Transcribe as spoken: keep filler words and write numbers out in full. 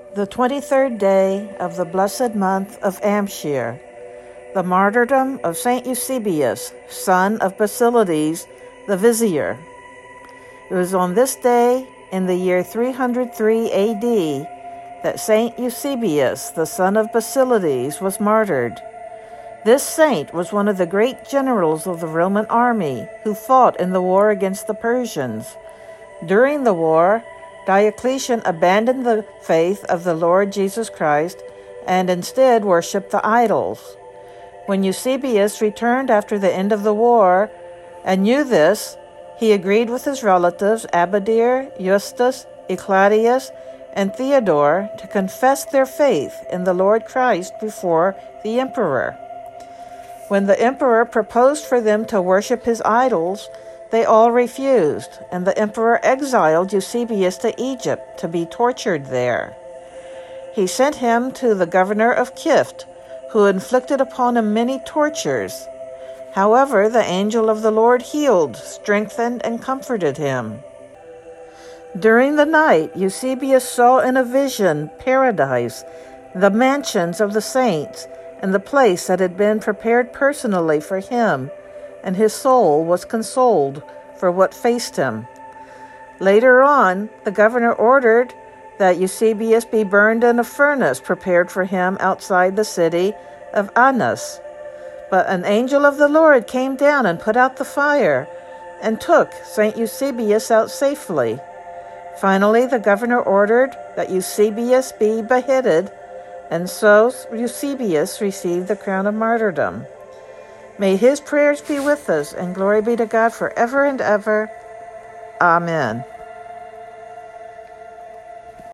The twenty-third day of the blessed month of Amshir, the martyrdom of Saint Eusebius, son of Basilides the Vizier. It was on this day, in the year three hundred three A D, that Saint Eusebius, the son of Basilides, was martyred. This saint was one of the great generals of the Roman army who fought in the war against the Persians. During the war, Diocletian abandoned the faith of the Lord Jesus Christ and instead worshipped the idols. When Eusebius returned after the end of the war and knew this, he agreed with his relatives Abadir, Justus, Ecladius, and Theodore to confess their faith in the Lord Christ before the emperor. When the emperor proposed for them to worship his idols, they all refused, and the emperor exiled Eusebius to Egypt to be tortured there. He sent him to the governor of Kift, who inflicted upon him many tortures. However, the angel of the Lord healed, strengthened, and comforted him. During the night, Eusebius saw in a vision paradise, the mansions of the saints, and the place that had been prepared personally for him, and his soul was consoled for what faced him. Later on, the governor ordered that Eusebius be burned in a furnace prepared for him outside the city of Anas. But an angel of the Lord came down and put out the fire, and took Saint Eusebius out safely. Finally, the governor ordered that Eusebius be beheaded, and so Eusebius received the crown of martyrdom. May his prayers be with us, and glory be to God forever and ever. Amen.